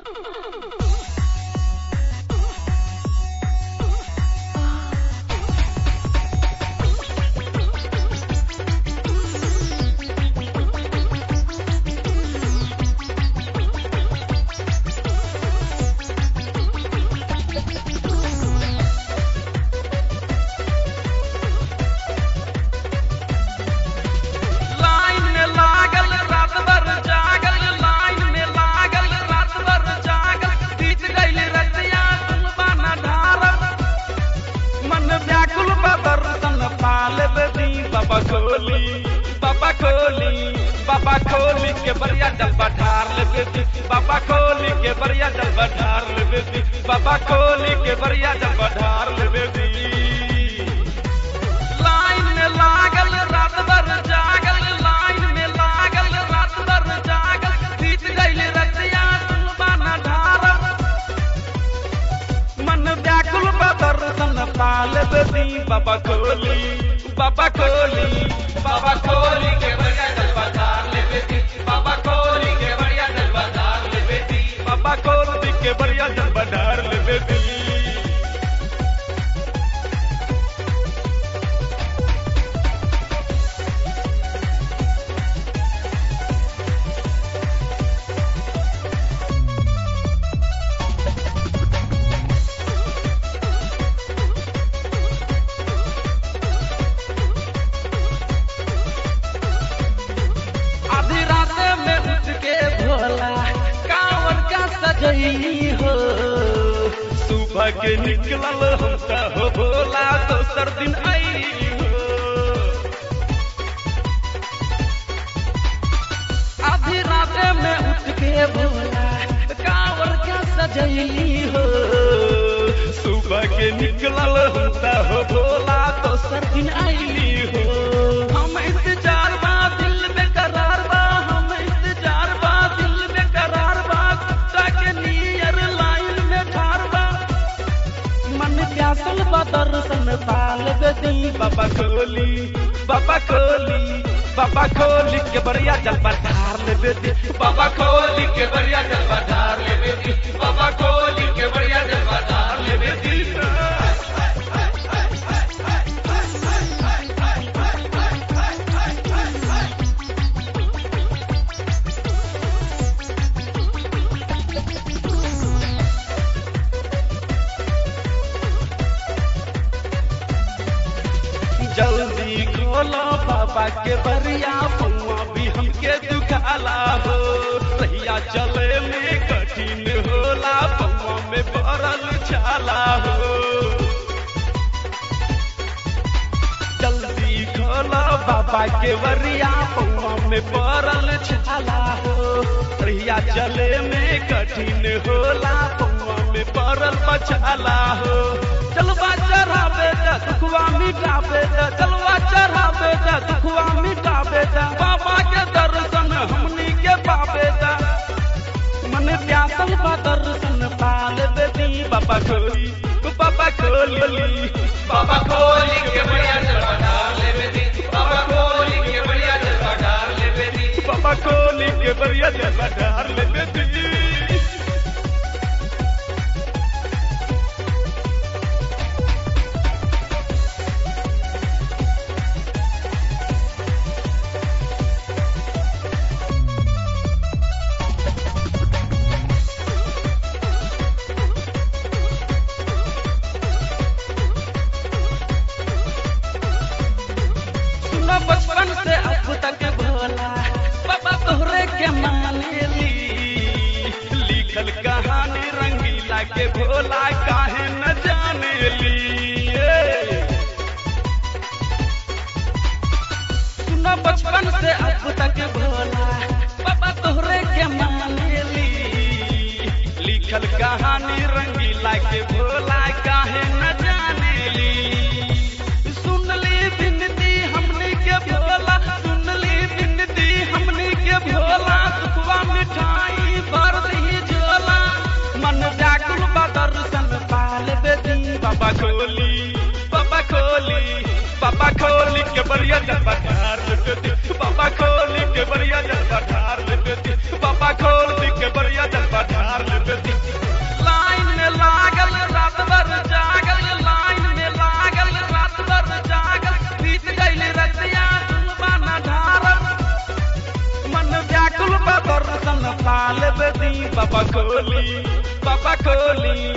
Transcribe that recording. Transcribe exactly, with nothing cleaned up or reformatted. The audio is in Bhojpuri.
बाबा खोली बाबा खोली बाबा खोली के बढ़िया डब्बा ढार लेबे दी बाबा खोली के बढ़िया डब्बा ढार लेबे दी बाबा खोली के बढ़िया डब्बा ढार लेबे दी लाइन में लागल रात भर जागल लाइन में लागल रात भर जागल बीत गइल रतिया सुनबा न ढारब मन व्याकुल बा दर्शन पा लेबे दी बाबा खोली बाबा खोली बाबा खोली के बढ़िया डब्बा ढार लेबे दी बाबा खोली के बढ़िया डब्बा ढार लेबे दी बाबा खोली के बढ़िया डब्बा ढार लेबे दी हो सुबह के निकलल हम त हो भोला दोसर दिन आई हो आधी रात में उठ के भोला कांवर का सजैली हो सुबह के निकलल हम त हो भोला दोसर दिन आईली हो हम इंतजार बा दिल में करार बा हम इंतजार बा दिल में करार बा प्यासल बा दर्शन पाल दी बाबा खोली बाबा खोली बाबा खोली के बढ़िया जलवा ढार लेबे दी बाबा खोली के बढ़िया जलवा ढार लेबे दी बाबा खोली के बढ़िया जलवा ढार लेबे दी जल्दी खोलो बाबा के बरिया पौआ भी हमके दुखाला हो रहिया चले में कठिन होला पौआ में पड़ल छाला हो जल्दी खोलो बाबा के बरिया पौआ में पड़ल छाला हो रहिया चले में कठिन होला पौआ में पड़ल बछाला हो चलवा चढ़ा बेटा दुखवा मिटा बेटा चलवा चढ़ा बेटा दुखवा मिटा बेटा बाबा के दर्शन हमनी के पा बेटा मन प्यासल बा दर्शन पा लेबे दी बाबा खोली बाबा खोली बाबा खोली के बढ़िया जलवा ढार लेबे दी बाबा खोली के बढ़िया जलवा ढार लेबे दी बाबा खोली के बढ़िया जलवा ढार लेबे दी बचपन से अब तक भोला बाबा तोहरे के माने ली लिखल कहानी रंगीला के भोला काहे न जाने ली सुना बचपन से अब तक भोला बाबा तोहरे के माने ली लिखल कहानी रंगीला के भोला काहे न जाने ली सुन ली बिनती हमनी के भोला सुन ली बिनती हमनी के भोला सुखवा मिठाई भर दी झोला मन व्याकुल बा दर्शन पा लेबे दी बाबा खोली बाबा खोली बाबा खोली के बढ़िया जलवा ढार लेबे दी बाबा खोली के बढ़िया जलवा ढार लेबे दी बाबा खोली के बढ़िया जलवा ढार लेबे दी पापा खोली पापा खोली